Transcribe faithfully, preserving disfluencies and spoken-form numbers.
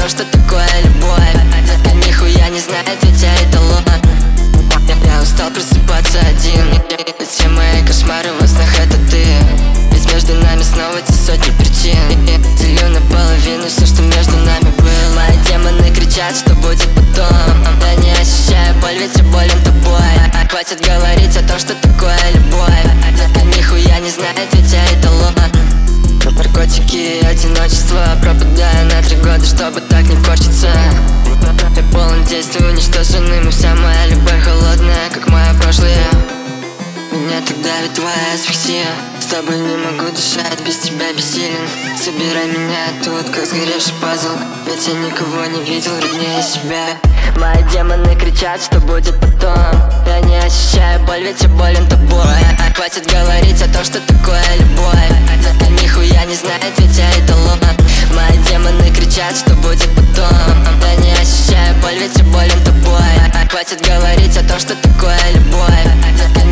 то, что такое любовь. Детка нихуя не знает, ведь я эталон. Я устал просыпаться один, и все мои кошмары во снах это ты. Ведь между нами снова те сотни причин. Делю наполовину все, что между нами было. Мои демоны кричат, что будет потом. Я не ощущаю боль, ведь я болен тобой. Хватит говорить о том, что такое любовь. Детка нихуя не знает, ведь я эталон. Наркотики и одиночество, пропадаю на три года, чтобы так не корчиться. Я полон действий, уничтожены, мы вся моя любовь холодная, как мое прошлое. Меня так давит твоя асфиксия. С тобой не могу дышать, без тебя бессилен. Собирай меня тут, как сгоревший пазл. Ведь я никого не видел роднее себя. Мои демоны кричат, что будет потом. Я не ощущаю боль, ведь я болен тобой. Хватит говорить о том, что такое любовь. Детка нихуя не знает, ведь я эталон. Мои демоны кричат, что будет потом. Я не ощущаю боль, ведь я болен тобой. Хватит говорить о том, что такое любовь. Детка